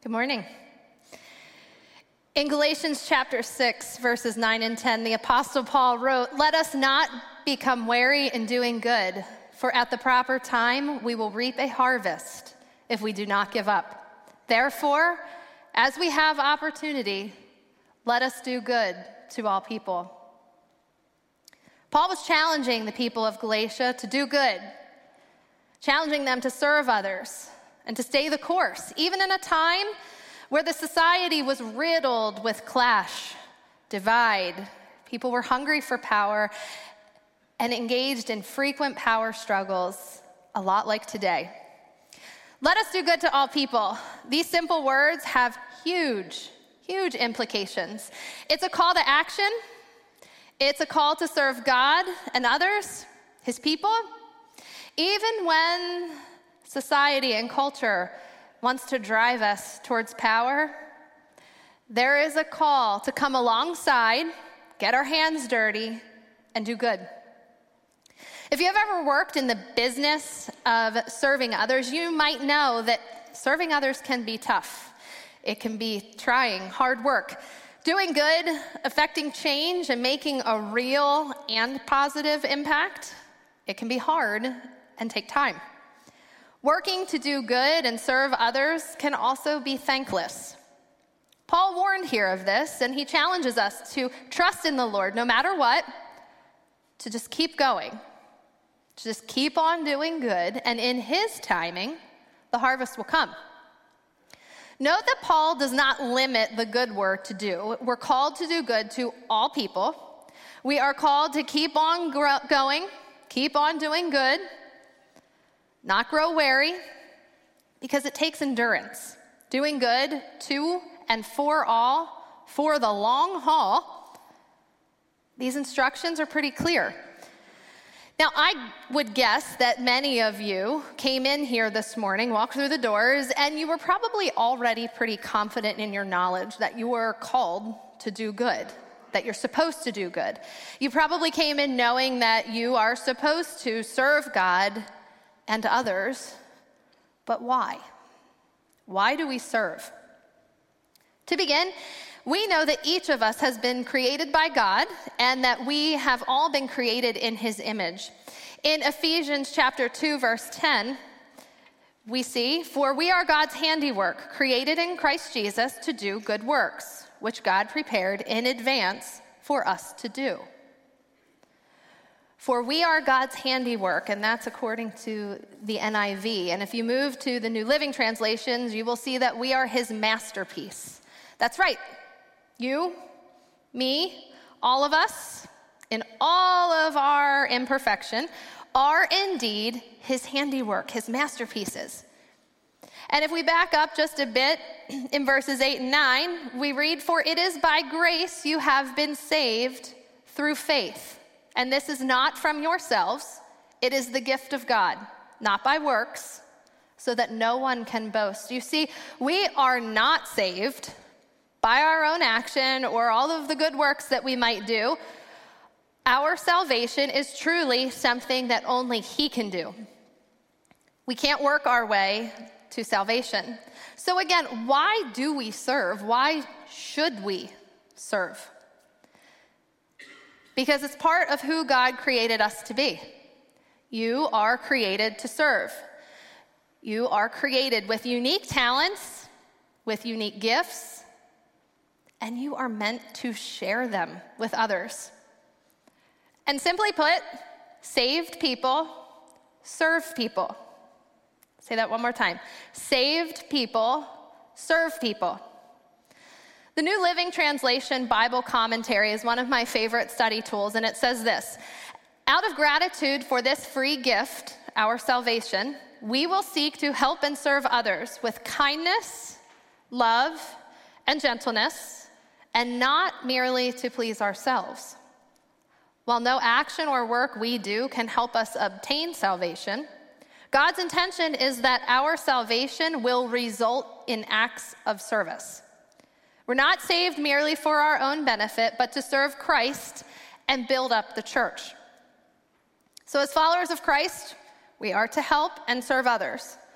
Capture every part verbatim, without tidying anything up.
Good morning. In Galatians chapter six, verses nine and ten, the Apostle Paul wrote, "Let us not become weary in doing good, for at the proper time we will reap a harvest if we do not give up. Therefore, as we have opportunity, let us do good to all people." Paul was challenging the people of Galatia to do good, challenging them to serve others and to stay the course, even in a time where the society was riddled with clash, divide. People were hungry for power and engaged in frequent power struggles, a lot like today. Let us do good to all people. These simple words have huge, huge implications. It's a call to action. It's a call to serve God and others, his people, even when society and culture wants to drive us towards power. There is a call to come alongside, get our hands dirty, and do good. If you have ever worked in the business of serving others, you might know that serving others can be tough. It can be trying, hard work. Doing good, affecting change, and making a real and positive impact, it can be hard and take time. Working to do good and serve others can also be thankless. Paul warned here of this, and he challenges us to trust in the Lord no matter what, to just keep going, to just keep on doing good, and in his timing, the harvest will come. Note that Paul does not limit the good work to do. We're called to do good to all people. We are called to keep on gro- going, keep on doing good, not grow weary, because it takes endurance. Doing good to and for all, for the long haul. These instructions are pretty clear. Now, I would guess that many of you came in here this morning, walked through the doors, and you were probably already pretty confident in your knowledge that you were called to do good, that you're supposed to do good. You probably came in knowing that you are supposed to serve God and others, but why? Why do we serve? To begin, we know that each of us has been created by God and that we have all been created in his image. In Ephesians chapter two, verse ten, we see, "For we are God's handiwork, created in Christ Jesus to do good works, which God prepared in advance for us to do." For we are God's handiwork, and that's according to the N I V. And if you move to the New Living Translations, you will see that we are his masterpiece. That's right. You, me, all of us, in all of our imperfection, are indeed his handiwork, his masterpieces. And if we back up just a bit in verses eight and nine, we read, "For it is by grace you have been saved through faith. And this is not from yourselves, it is the gift of God, not by works, so that no one can boast." You see, we are not saved by our own action or all of the good works that we might do. Our salvation is truly something that only he can do. We can't work our way to salvation. So again, why do we serve? Why should we serve? Because it's part of who God created us to be. You are created to serve. You are created with unique talents, with unique gifts, and you are meant to share them with others. And simply put, saved people serve people. Say that one more time. Saved people serve people. The New Living Translation Bible commentary is one of my favorite study tools, and it says this: "Out of gratitude for this free gift, our salvation, we will seek to help and serve others with kindness, love, and gentleness, and not merely to please ourselves. While no action or work we do can help us obtain salvation, God's intention is that our salvation will result in acts of service. We're not saved merely for our own benefit, but to serve Christ and build up the church." So as followers of Christ, we are to help and serve others.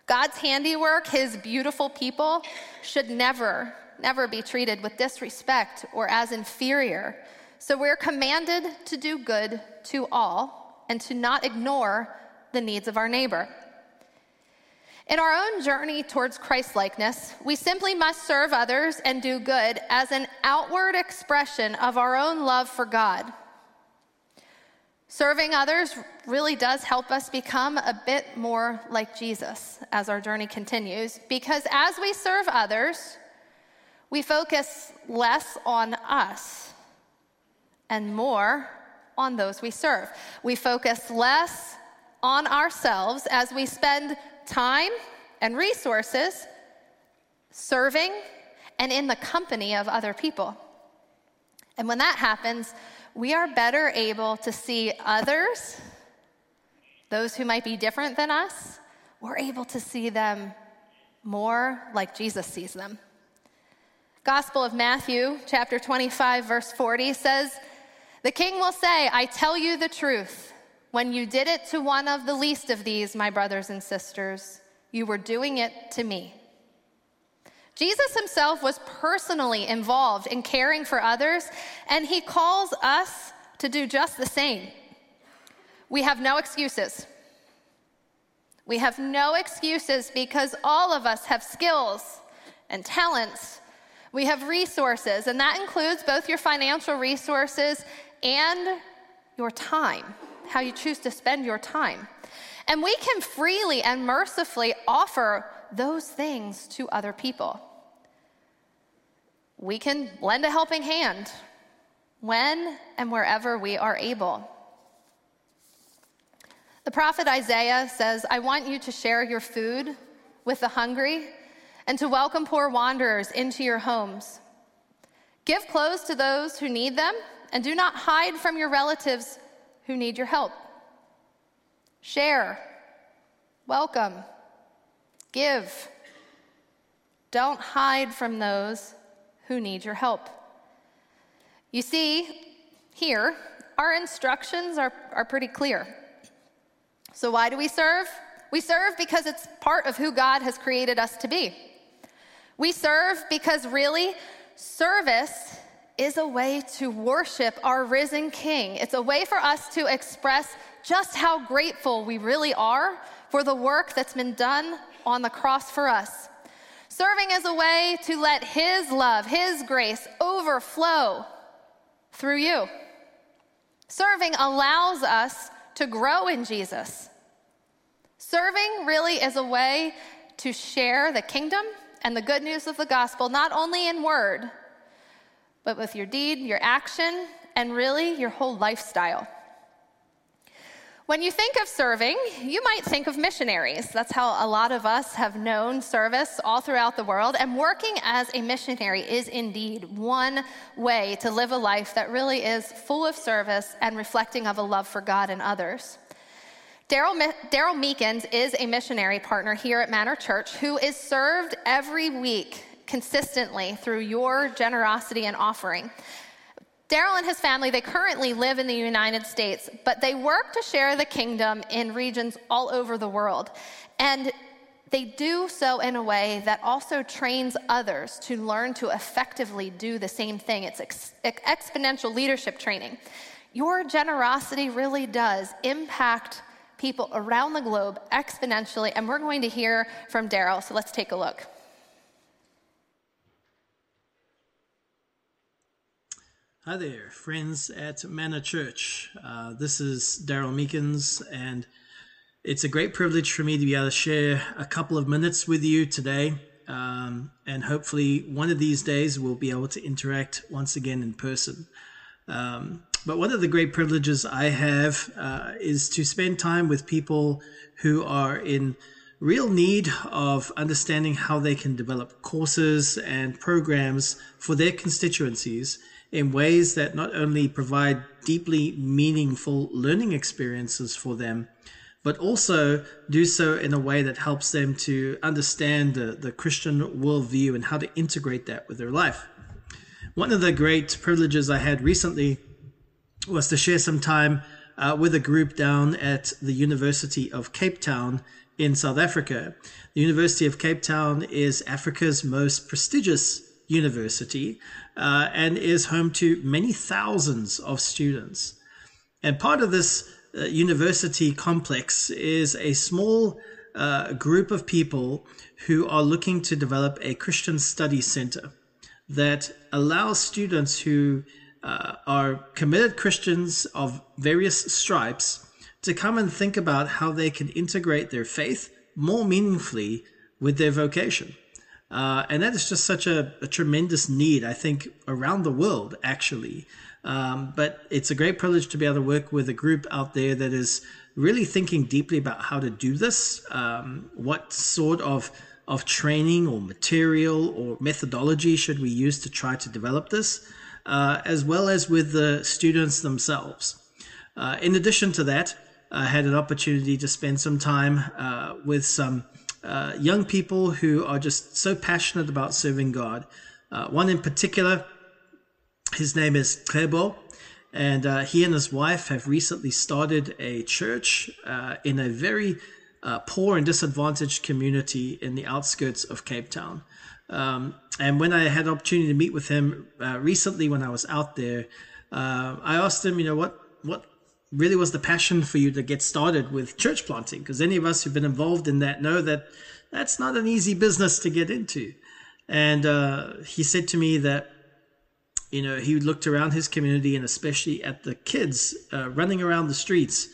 God's handiwork, his beautiful people, should never, never be treated with disrespect or as inferior. So we're commanded to do good to all and to not ignore the needs of our neighbor. In our own journey towards Christ-likeness, we simply must serve others and do good as an outward expression of our own love for God. Serving others really does help us become a bit more like Jesus as our journey continues, because as we serve others, we focus less on us and more on those we serve. We focus less on ourselves as we spend time and resources serving and in the company of other people. And when that happens, we are better able to see others, those who might be different than us, we're able to see them more like Jesus sees them. Gospel of Matthew, chapter twenty-five, verse forty says, "The king will say, 'I tell you the truth. When you did it to one of the least of these, my brothers and sisters, you were doing it to me.'" Jesus himself was personally involved in caring for others, and he calls us to do just the same. We have no excuses. We have no excuses because all of us have skills and talents. We have resources, and that includes both your financial resources and your time, how you choose to spend your time. And we can freely and mercifully offer those things to other people. We can lend a helping hand when and wherever we are able. The prophet Isaiah says, "I want you to share your food with the hungry and to welcome poor wanderers into your homes. Give clothes to those who need them and do not hide from your relatives who need your help." Share, welcome, give. Don't hide from those who need your help. You see, here, our instructions are, are pretty clear. So why do we serve? We serve because it's part of who God has created us to be. We serve because really, service is a way to worship our risen King. It's a way for us to express just how grateful we really are for the work that's been done on the cross for us. Serving is a way to let his love, his grace overflow through you. Serving allows us to grow in Jesus. Serving really is a way to share the kingdom and the good news of the gospel, not only in word, but with your deed, your action, and really your whole lifestyle. When you think of serving, you might think of missionaries. That's how a lot of us have known service all throughout the world. And working as a missionary is indeed one way to live a life that really is full of service and reflecting of a love for God and others. Daryl Daryl Meekins is a missionary partner here at Manor Church who is served every week consistently through your generosity and offering. Daryl and his family, they currently live in the United States, but they work to share the kingdom in regions all over the world. And they do so in a way that also trains others to learn to effectively do the same thing. It's ex- exponential leadership training. Your generosity really does impact people around the globe exponentially, and we're going to hear from Daryl, so let's take a look. Hi there, friends at Manor Church. Uh, this is Daryl Meekins, and it's a great privilege for me to be able to share a couple of minutes with you today. Um, and hopefully one of these days we'll be able to interact once again in person. Um, but one of the great privileges I have uh, is to spend time with people who are in real need of understanding how they can develop courses and programs for their constituencies in ways that not only provide deeply meaningful learning experiences for them, but also do so in a way that helps them to understand the, the Christian worldview and how to integrate that with their life. One of the great privileges I had recently was to share some time uh, with a group down at the University of Cape Town in South Africa. The University of Cape Town is Africa's most prestigious university uh, and is home to many thousands of students. And part of this uh, university complex is a small uh, group of people who are looking to develop a Christian study center that allows students who uh, are committed Christians of various stripes to come and think about how they can integrate their faith more meaningfully with their vocation. Uh, and that is just such a, a tremendous need, I think, around the world, actually. Um, but it's a great privilege to be able to work with a group out there that is really thinking deeply about how to do this, um, what sort of, of training or material or methodology should we use to try to develop this, uh, as well as with the students themselves. Uh, in addition to that, I had an opportunity to spend some time uh, with some uh, young people who are just so passionate about serving God. Uh, one in particular, his name is Trebo, and uh, he and his wife have recently started a church uh, in a very uh, poor and disadvantaged community in the outskirts of Cape Town. Um, and when I had the opportunity to meet with him uh, recently when I was out there, uh, I asked him, you know, what what really was the passion for you to get started with church planting? Because any of us who've been involved in that know that that's not an easy business to get into. And uh, he said to me that, you know, he looked around his community and especially at the kids uh, running around the streets.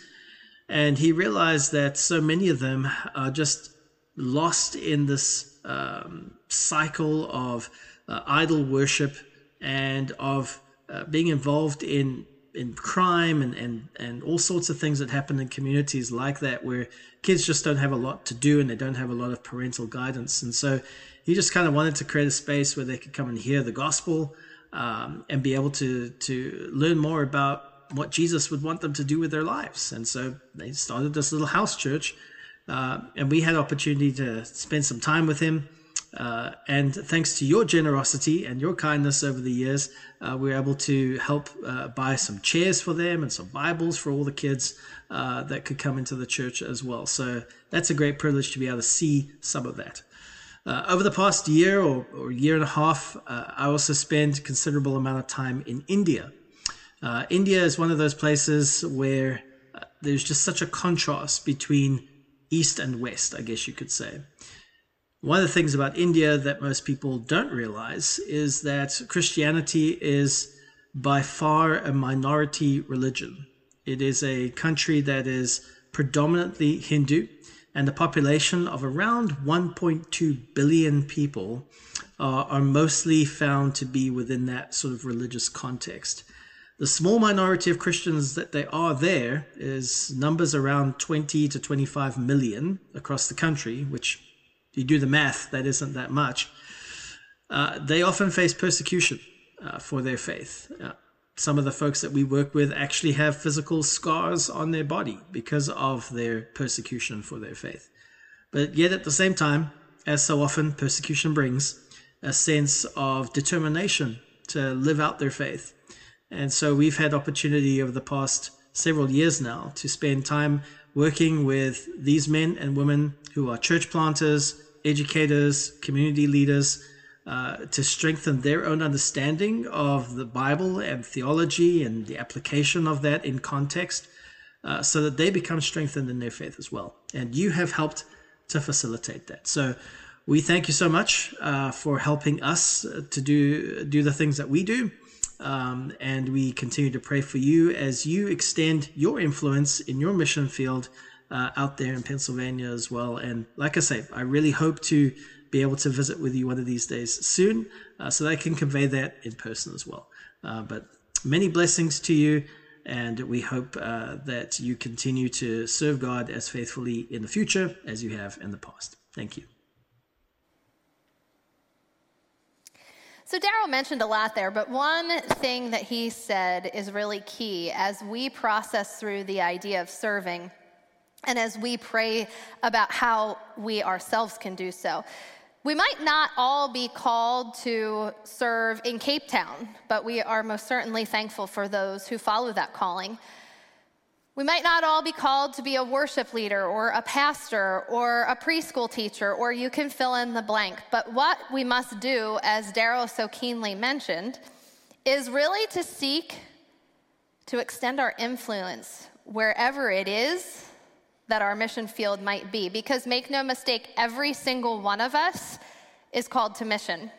And he realized that so many of them are just lost in this um, cycle of uh, idol worship and of uh, being involved in in crime and, and, and all sorts of things that happen in communities like that, where kids just don't have a lot to do and they don't have a lot of parental guidance. And so he just kind of wanted to create a space where they could come and hear the gospel um, and be able to, to learn more about what Jesus would want them to do with their lives. And so they started this little house church, uh, and we had opportunity to spend some time with him. Uh, and thanks to your generosity and your kindness over the years, uh, we were able to help uh, buy some chairs for them and some Bibles for all the kids uh, that could come into the church as well. So that's a great privilege to be able to see some of that. Uh, over the past year or, or year and a half, uh, I also spent a considerable amount of time in India. Uh, India is one of those places where uh, there's just such a contrast between East and West, I guess you could say. One of the things about India that most people don't realize is that Christianity is by far a minority religion. It is a country that is predominantly Hindu, and the population of around one point two billion people uh, are mostly found to be within that sort of religious context. The small minority of Christians that they are there is numbers around twenty to twenty-five million across the country, which you do the math, that isn't that much. Uh, they often face persecution uh, for their faith. Uh, some of the folks that we work with actually have physical scars on their body because of their persecution for their faith. But yet at the same time, as so often, persecution brings a sense of determination to live out their faith. And so we've had opportunity over the past several years now to spend time working with these men and women who are church planters, educators, community leaders, uh, to strengthen their own understanding of the Bible and theology and the application of that in context, uh, so that they become strengthened in their faith as well. And you have helped to facilitate that. So we thank you so much uh, for helping us to do, do the things that we do. Um, and we continue to pray for you as you extend your influence in your mission field uh, out there in Pennsylvania as well. And like I say, I really hope to be able to visit with you one of these days soon uh, so that I can convey that in person as well. Uh, but many blessings to you, and we hope uh, that you continue to serve God as faithfully in the future as you have in the past. Thank you. So Daryl mentioned a lot there, but one thing that he said is really key as we process through the idea of serving and as we pray about how we ourselves can do so. We might not all be called to serve in Cape Town, but we are most certainly thankful for those who follow that calling. We might not all be called to be a worship leader or a pastor or a preschool teacher, or you can fill in the blank. But what we must do, as Daryl so keenly mentioned, is really to seek to extend our influence wherever it is that our mission field might be. Because make no mistake, every single one of us is called to mission.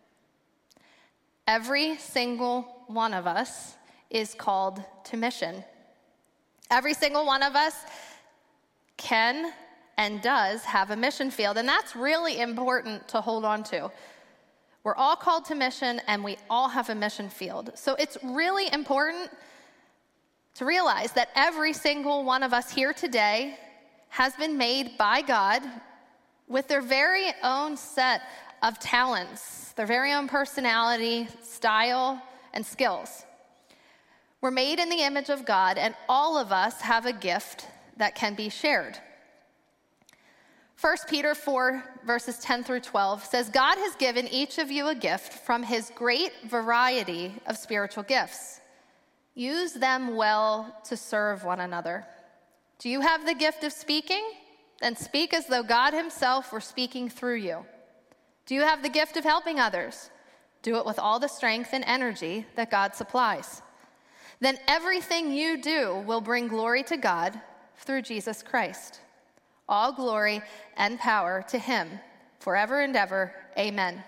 Every single one of us is called to mission. Every single one of us can and does have a mission field, and that's really important to hold on to. We're all called to mission, and we all have a mission field. So it's really important to realize that every single one of us here today has been made by God with their very own set of talents, their very own personality, style, and skills. We're made in the image of God, and all of us have a gift that can be shared. First Peter four, verses ten through twelve says, God has given each of you a gift from his great variety of spiritual gifts. Use them well to serve one another. Do you have the gift of speaking? Then speak as though God himself were speaking through you. Do you have the gift of helping others? Do it with all the strength and energy that God supplies. Then everything you do will bring glory to God through Jesus Christ. All glory and power to him forever and ever. Amen.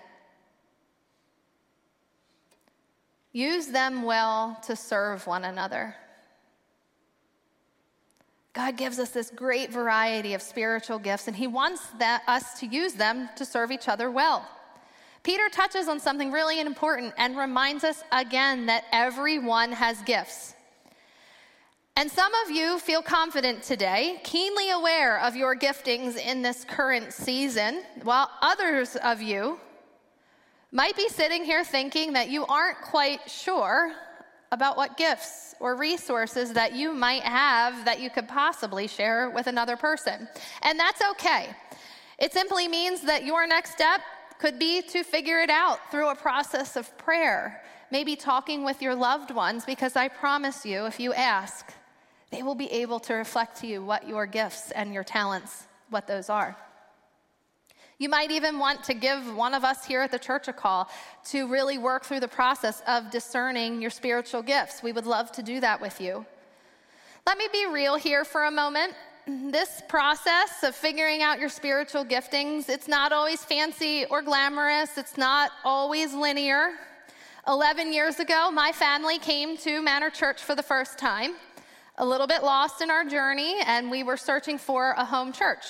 Use them well to serve one another. God gives us this great variety of spiritual gifts, and he wants that, us to use them to serve each other well. Peter touches on something really important and reminds us again that everyone has gifts. And some of you feel confident today, keenly aware of your giftings in this current season, while others of you might be sitting here thinking that you aren't quite sure about what gifts or resources that you might have that you could possibly share with another person. And that's okay. It simply means that your next step could be to figure it out through a process of prayer, maybe talking with your loved ones, because I promise you, if you ask, they will be able to reflect to you what your gifts and your talents, what those are. You might even want to give one of us here at the church a call to really work through the process of discerning your spiritual gifts. We would love to do that with you. Let me be real here for a moment. This process of figuring out your spiritual giftings, it's not always fancy or glamorous. It's not always linear. Eleven years ago, my family came to Manor Church for the first time, a little bit lost in our journey, and we were searching for a home church.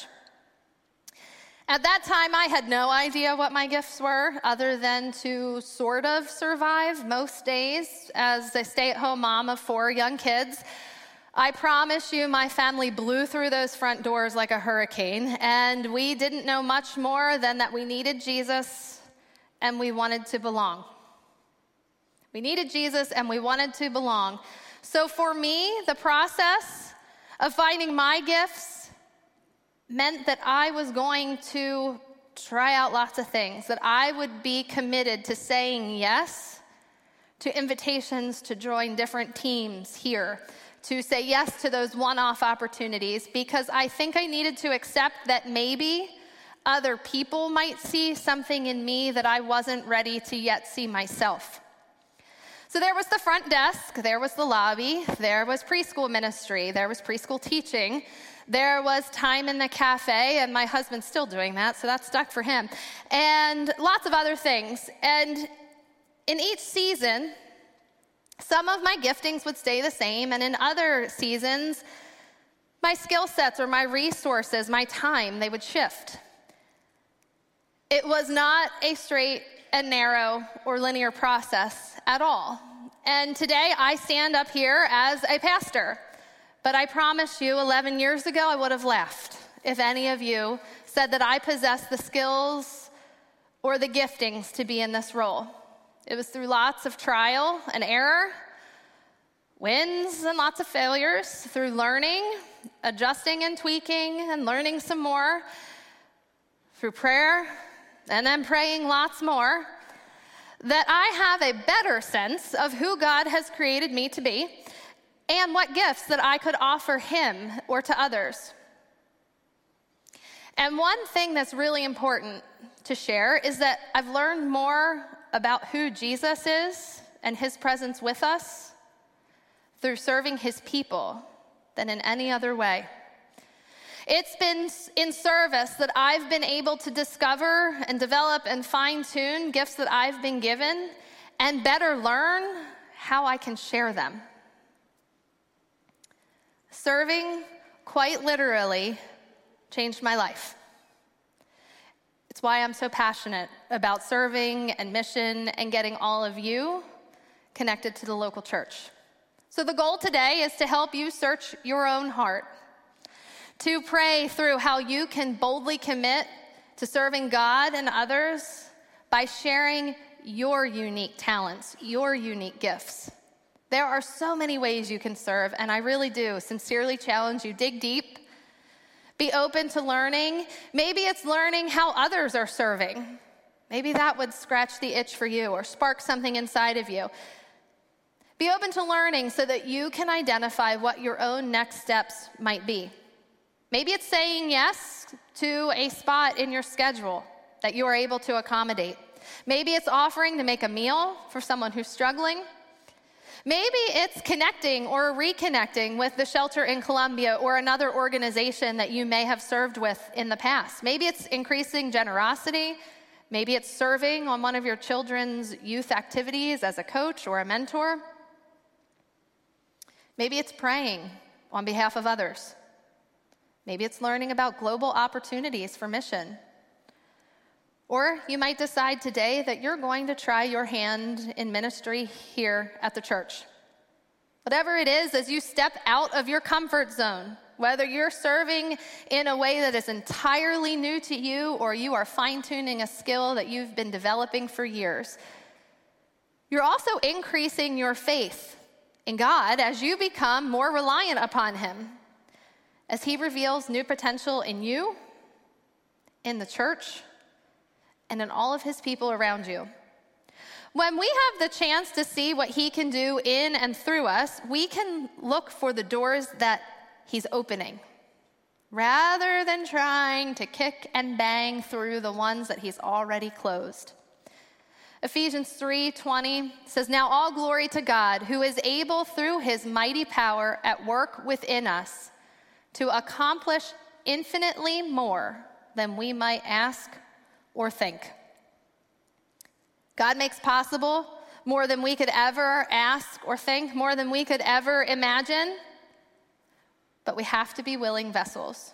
At that time, I had no idea what my gifts were, other than to sort of survive most days as a stay-at-home mom of four young kids. I promise you, my family blew through those front doors like a hurricane, and we didn't know much more than that we needed Jesus and we wanted to belong. We needed Jesus and we wanted to belong. So for me, the process of finding my gifts meant that I was going to try out lots of things, that I would be committed to saying yes to invitations to join different teams here, to say yes to those one-off opportunities, because I think I needed to accept that maybe other people might see something in me that I wasn't ready to yet see myself. So there was the front desk, there was the lobby, there was preschool ministry, there was preschool teaching, there was time in the cafe, and my husband's still doing that, so that's stuck for him, and lots of other things. And in each season, some of my giftings would stay the same, and in other seasons, my skill sets or my resources, my time, they would shift. It was not a straight and narrow or linear process at all. And today I stand up here as a pastor, but I promise you eleven years ago I would have laughed if any of you said that I possessed the skills or the giftings to be in this role. It was through lots of trial and error, wins and lots of failures, through learning, adjusting and tweaking and learning some more, through prayer and then praying lots more, that I have a better sense of who God has created me to be and what gifts that I could offer him or to others. And one thing that's really important to share is that I've learned more about who Jesus is and his presence with us through serving his people than in any other way. It's been in service that I've been able to discover and develop and fine-tune gifts that I've been given and better learn how I can share them. Serving, quite literally, changed my life. It's why I'm so passionate about serving and mission and getting all of you connected to the local church. So the goal today is to help you search your own heart, to pray through how you can boldly commit to serving God and others by sharing your unique talents, your unique gifts. There are so many ways you can serve, and I really do sincerely challenge you, dig deep, be open to learning. Maybe it's learning how others are serving. Maybe that would scratch the itch for you or spark something inside of you. Be open to learning so that you can identify what your own next steps might be. Maybe it's saying yes to a spot in your schedule that you are able to accommodate. Maybe it's offering to make a meal for someone who's struggling. Maybe it's connecting or reconnecting with the shelter in Columbia or another organization that you may have served with in the past. Maybe it's increasing generosity. Maybe it's serving on one of your children's youth activities as a coach or a mentor. Maybe it's praying on behalf of others. Maybe it's learning about global opportunities for mission. Or you might decide today that you're going to try your hand in ministry here at the church. Whatever it is, as you step out of your comfort zone, whether you're serving in a way that is entirely new to you or you are fine-tuning a skill that you've been developing for years, you're also increasing your faith in God as you become more reliant upon him, as he reveals new potential in you, in the church, and in all of his people around you. When we have the chance to see what he can do in and through us, we can look for the doors that he's opening, rather than trying to kick and bang through the ones that he's already closed. Ephesians three twenty says, "Now all glory to God, who is able through his mighty power at work within us to accomplish infinitely more than we might ask or think." God makes possible more than we could ever ask or think, more than we could ever imagine, but we have to be willing vessels.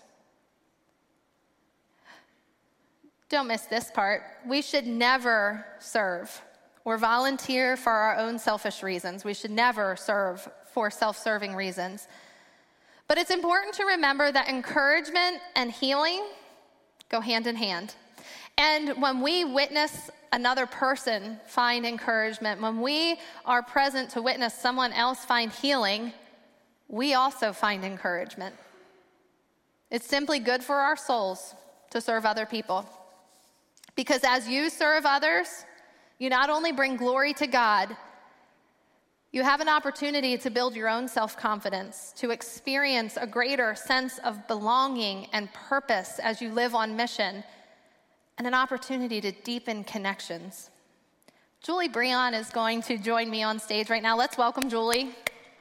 Don't miss this part. We should never serve or volunteer for our own selfish reasons. We should never serve for self-serving reasons. But it's important to remember that encouragement and healing go hand in hand. And when we witness another person find encouragement, when we are present to witness someone else find healing, we also find encouragement. It's simply good for our souls to serve other people. Because as you serve others, you not only bring glory to God, you have an opportunity to build your own self-confidence, to experience a greater sense of belonging and purpose as you live on mission, and an opportunity to deepen connections. Julie Breon is going to join me on stage right now. Let's welcome Julie.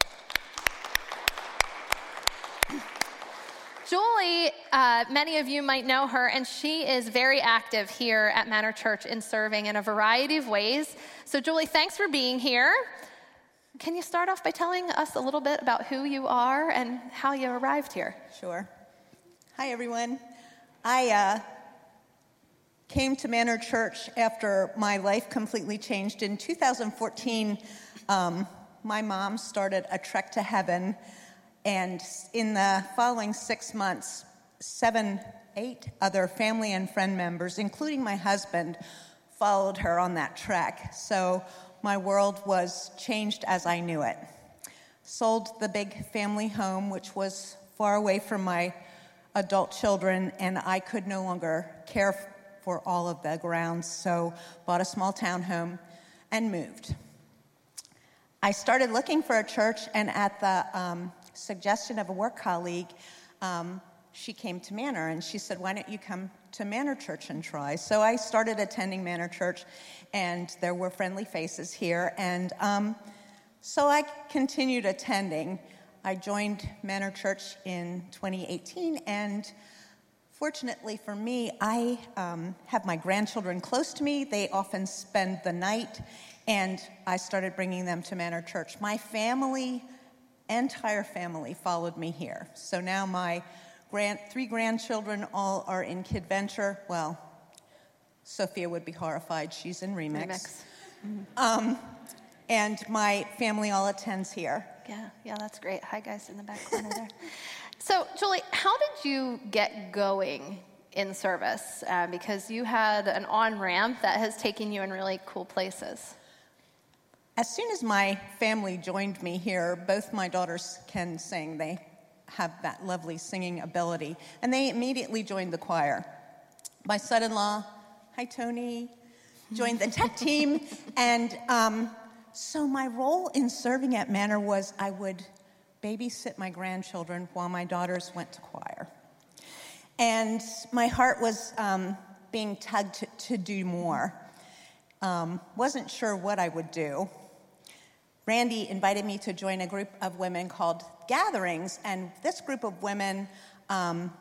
Julie, uh, many of you might know her, and she is very active here at Manor Church in serving in a variety of ways. So Julie, thanks for being here. Can you start off by telling us a little bit about who you are and how you arrived here? Sure. Hi, everyone. I uh, came to Manor Church after my life completely changed. In two thousand fourteen, um, my mom started a Trek to Heaven, and in the following six months, seven, eight other family and friend members, including my husband, followed her on that trek. So my world was changed as I knew it. Sold the big family home, which was far away from my adult children, and I could no longer care for all of the grounds, so bought a small townhome and moved. I started looking for a church, and at the um, suggestion of a work colleague, um, she came to Manor, and she said, why don't you come to Manor Church and try? So I started attending Manor Church, and there were friendly faces here, and um, so I continued attending. I joined Manor Church in twenty eighteen, and fortunately for me, I um, have my grandchildren close to me. They often spend the night, and I started bringing them to Manor Church. My family, entire family, followed me here. So now my grand, three grandchildren all are in Kid Venture. Well, Sophia would be horrified. She's in Remix. Remix. Mm-hmm. Um, and my family all attends here. Yeah, yeah, that's great. Hi, guys, in the back corner there. So, Julie, how did you get going in service? Uh, because you had an on-ramp that has taken you in really cool places. As soon as my family joined me here, both my daughters can sing. They have that lovely singing ability. And they immediately joined the choir. My son-in-law, hi, Tony, joined the tech team. And um, so my role in serving at Manor was I would babysit my grandchildren while my daughters went to choir. And my heart was um, being tugged to, to do more. Um, wasn't sure what I would do. Randy invited me to join a group of women called Gatherings, and this group of women um,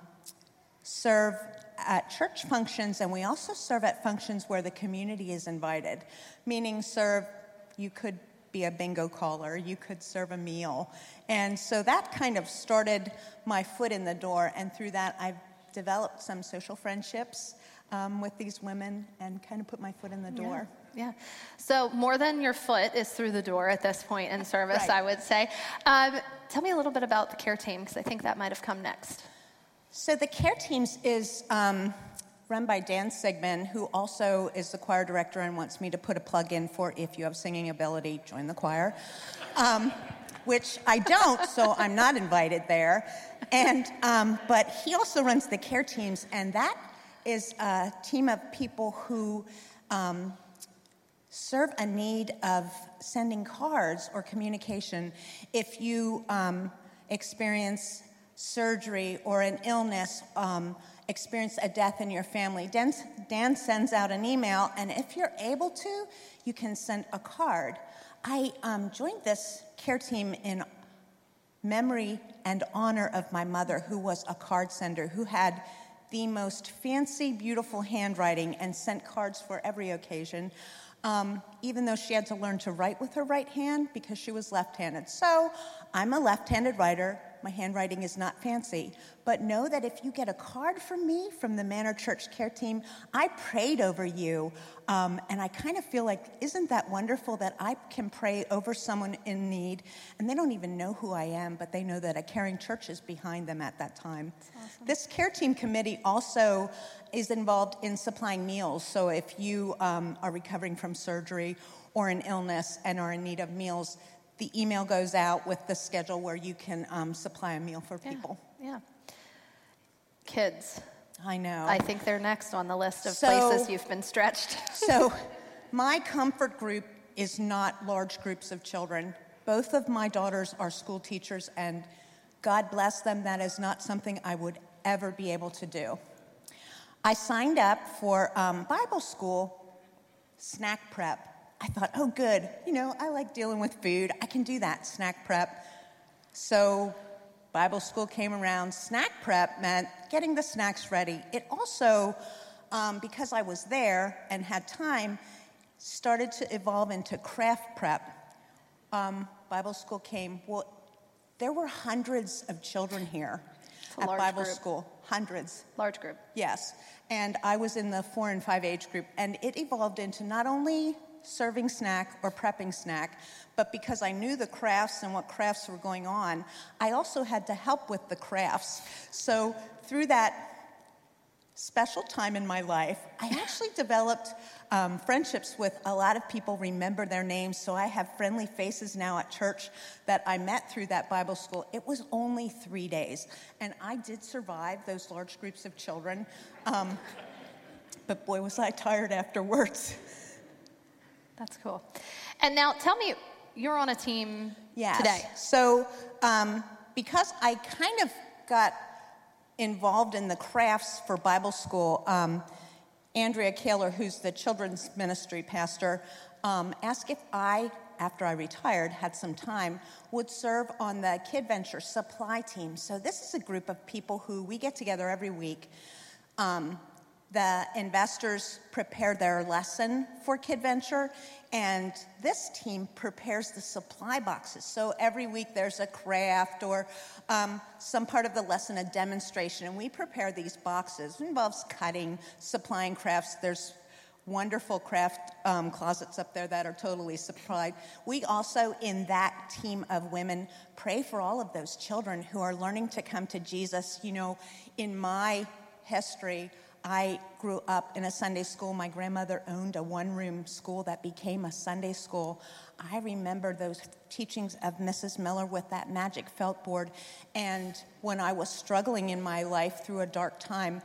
serve at church functions, and we also serve at functions where the community is invited, meaning serve, you could be a bingo caller, you could serve a meal. And so that kind of started my foot in the door, and through that I've developed some social friendships um, with these women and kind of put my foot in the door. Yeah. Yeah. So more than your foot is through the door at this point in service, Right. I would say. Um, tell me a little bit about the care team, because I think that might have come next. So the care teams is um, run by Dan Sigmund, who also is the choir director and wants me to put a plug in for if you have singing ability, join the choir, um, which I don't, so I'm not invited there. And um, but he also runs the care teams, and that is a team of people who um, serve a need of sending cards or communication. If you um, experience surgery or an illness, um, experience a death in your family, Dan, Dan sends out an email, and if you're able to, you can send a card. I um, joined this care team in memory and honor of my mother, who was a card sender, who had the most fancy, beautiful handwriting and sent cards for every occasion. Um, even though she had to learn to write with her right hand because she was left-handed. So I'm a left-handed writer. My handwriting is not fancy. But know that if you get a card from me, from the Manor Church care team, I prayed over you. Um, and I kind of feel like, isn't that wonderful that I can pray over someone in need, and they don't even know who I am, but they know that a caring church is behind them at that time. That's awesome. This care team committee also is involved in supplying meals. So if you um, are recovering from surgery or an illness and are in need of meals, the email goes out with the schedule where you can um, supply a meal for Yeah, people. Yeah. Kids. I know. I think they're next on the list of So- places you've been stretched. So my comfort group is not large groups of children. Both of my daughters are school teachers, and God bless them, that is not something I would ever be able to do. I signed up for um, Bible school snack prep. I thought, oh, good. You know, I like dealing with food. I can do that, snack prep. So Bible school came around. Snack prep meant getting the snacks ready. It also, um, because I was there and had time, started to evolve into craft prep. Um, Bible school came. Well, there were hundreds of children here a at large Bible group. school. Hundreds. Large group. Yes. And I was in the four and five age group, and it evolved into not only serving snack or prepping snack, but because I knew the crafts and what crafts were going on, I also had to help with the crafts. So through that special time in my life, I actually developed um, friendships with a lot of people, remember their names, so I have friendly faces now at church that I met through that Bible school. It was only three days, and I did survive those large groups of children, um, but boy, was I tired afterwards. That's cool. And now tell me, you're on a team yes. today. So um, because I kind of got involved in the crafts for Bible school, um, Andrea Kaler, who's the children's ministry pastor, um, asked if I, after I retired, had some time, would serve on the Kid Venture supply team. So this is a group of people who we get together every week. Um, the investors prepare their lesson for Kid Venture, and this team prepares the supply boxes. So every week there's a craft or um, some part of the lesson, a demonstration, and we prepare these boxes. It involves cutting, supplying crafts. There's wonderful craft um, closets up there that are totally supplied. We also, in that team of women, pray for all of those children who are learning to come to Jesus. You know, in my history, I grew up in a Sunday school. My grandmother owned a one-room school that became a Sunday school. I remember those teachings of Missus Miller with that magic felt board. And when I was struggling in my life through a dark time,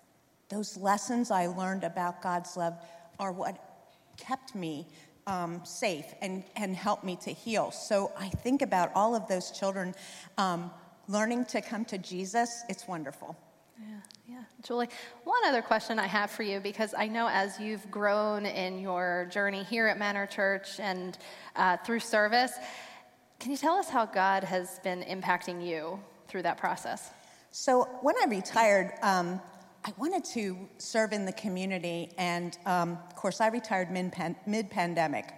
those lessons I learned about God's love are what kept me um, safe and, and helped me to heal. So I think about all of those children um, learning to come to Jesus. It's wonderful. Yeah, yeah. Julie, one other question I have for you, because I know as you've grown in your journey here at Manor Church and uh, through service, can you tell us how God has been impacting you through that process? So when I retired, um, I wanted to serve in the community, and um, of course I retired mid-pandemic.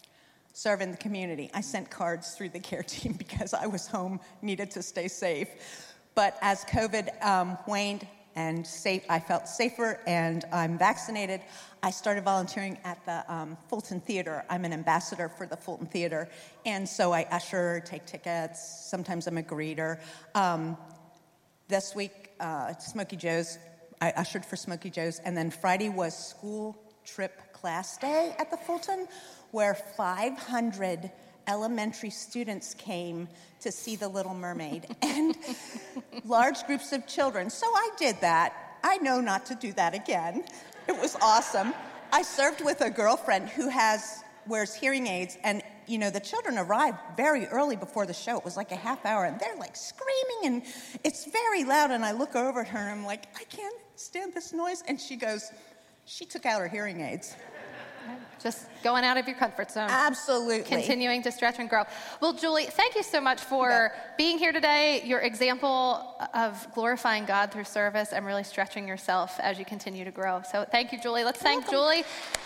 Serve in the community. I sent cards through the care team because I was home, needed to stay safe. But as COVID um, waned and safe, I felt safer, and I'm vaccinated, I started volunteering at the um, Fulton Theater. I'm an ambassador for the Fulton Theater, and so I usher, take tickets, sometimes I'm a greeter. Um, this week, uh, Smokey Joe's, I ushered for Smokey Joe's, and then Friday was school trip class day at the Fulton, where five hundred elementary students came to see The Little Mermaid, and large groups of children. So I did that. I know not to do that again. It was awesome. I served with a girlfriend who has wears hearing aids, and you know the children arrived very early before the show. It was like a half hour, and they're like screaming, and it's very loud. And I look over at her, and I'm like, I can't stand this noise. And she goes, she took out her hearing aids. Just going out of your comfort zone. Absolutely. Continuing to stretch and grow. Well, Julie, thank you so much for being here today. Your example of glorifying God through service and really stretching yourself as you continue to grow. So thank you, Julie. Let's thank Julie.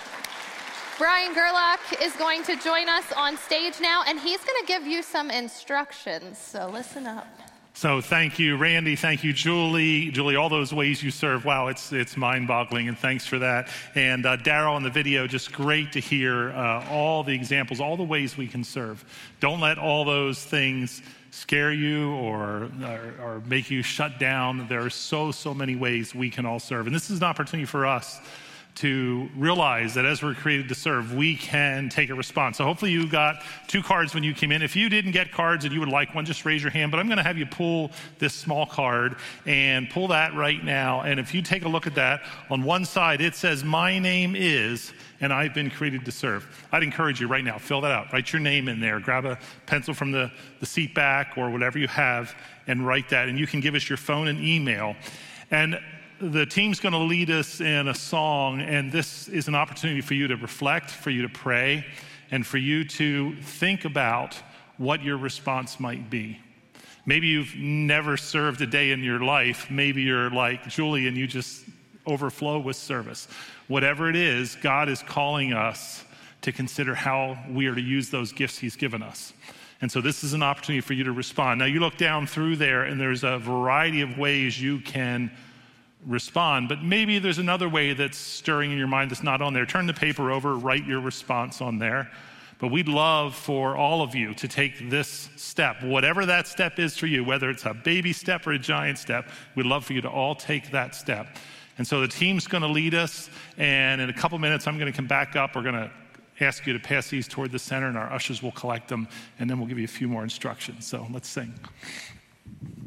Brian Gerlach is going to join us on stage now, and he's going to give you some instructions. So listen up. So thank you, Randy. Thank you, Julie. Julie, all those ways you serve. Wow, it's it's mind-boggling, and thanks for that. And uh, Daryl in the video, just great to hear uh, all the examples, all the ways we can serve. Don't let all those things scare you or, or, or make you shut down. There are so, so many ways we can all serve. And this is an opportunity for us to realize that as we're created to serve, we can take a response. So hopefully you got two cards when you came in. If you didn't get cards and you would like one, just raise your hand. But I'm going to have you pull this small card and pull that right now. And if you take a look at that, on one side it says, my name is, and I've been created to serve. I'd encourage you right now, fill that out. Write your name in there. Grab a pencil from the, the seat back or whatever you have and write that. And you can give us your phone and email. And the team's going to lead us in a song, and this is an opportunity for you to reflect, for you to pray, and for you to think about what your response might be. Maybe you've never served a day in your life. Maybe you're like Julie and you just overflow with service. Whatever it is, God is calling us to consider how we are to use those gifts he's given us. And so this is an opportunity for you to respond. Now you look down through there, and there's a variety of ways you can respond, but maybe there's another way that's stirring in your mind that's not on there. Turn the paper over, write your response on there. But we'd love for all of you to take this step, whatever that step is for you, whether it's a baby step or a giant step, we'd love for you to all take that step. And so the team's going to lead us, and in a couple minutes I'm going to come back up. We're going to ask you to pass these toward the center, and our ushers will collect them, and then we'll give you a few more instructions. So let's sing.